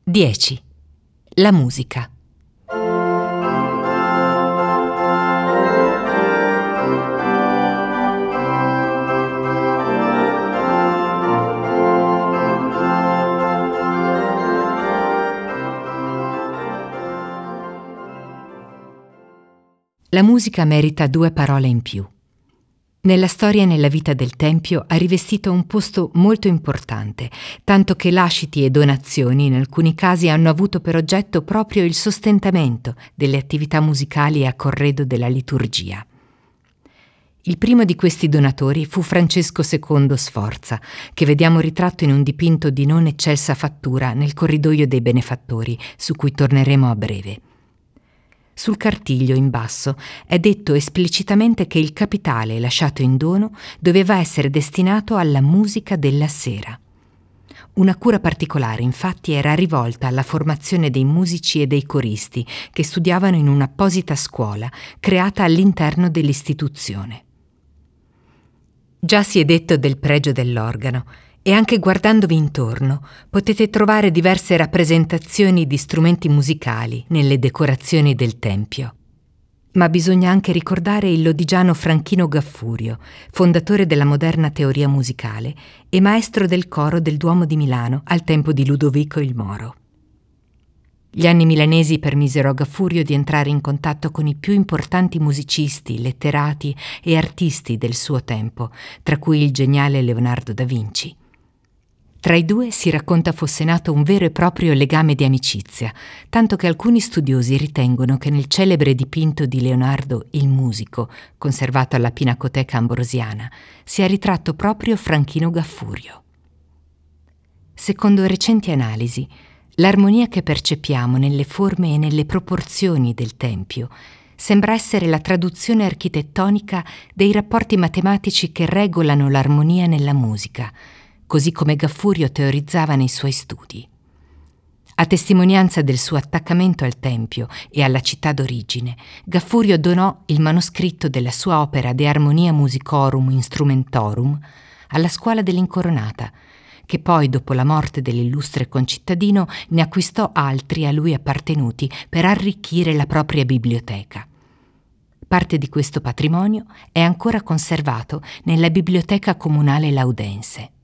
10. La musica. La musica merita 2 parole in più. Nella storia e nella vita del Tempio ha rivestito un posto molto importante, tanto che lasciti e donazioni in alcuni casi hanno avuto per oggetto proprio il sostentamento delle attività musicali a corredo della liturgia. Il primo di questi donatori fu Francesco II Sforza, che vediamo ritratto in un dipinto di non eccelsa fattura nel corridoio dei benefattori, su cui torneremo a breve. Sul cartiglio in basso è detto esplicitamente che il capitale lasciato in dono doveva essere destinato alla musica della sera. Una cura particolare, infatti, era rivolta alla formazione dei musici e dei coristi che studiavano in un'apposita scuola creata all'interno dell'istituzione. Già si è detto del pregio dell'organo, e anche guardandovi intorno potete trovare diverse rappresentazioni di strumenti musicali nelle decorazioni del Tempio. Ma bisogna anche ricordare il lodigiano Franchino Gaffurio, fondatore della moderna teoria musicale e maestro del coro del Duomo di Milano al tempo di Ludovico il Moro. Gli anni milanesi permisero a Gaffurio di entrare in contatto con i più importanti musicisti, letterati e artisti del suo tempo, tra cui il geniale Leonardo da Vinci. Tra i due si racconta fosse nato un vero e proprio legame di amicizia, tanto che alcuni studiosi ritengono che nel celebre dipinto di Leonardo il Musico, conservato alla Pinacoteca Ambrosiana, sia ritratto proprio Franchino Gaffurio. Secondo recenti analisi, l'armonia che percepiamo nelle forme e nelle proporzioni del Tempio sembra essere la traduzione architettonica dei rapporti matematici che regolano l'armonia nella musica, così come Gaffurio teorizzava nei suoi studi. A testimonianza del suo attaccamento al Tempio e alla città d'origine, Gaffurio donò il manoscritto della sua opera De Harmonia Musicorum Instrumentorum alla Scuola dell'Incoronata, che poi, dopo la morte dell'illustre concittadino, ne acquistò altri a lui appartenuti per arricchire la propria biblioteca. Parte di questo patrimonio è ancora conservato nella Biblioteca Comunale Laudense.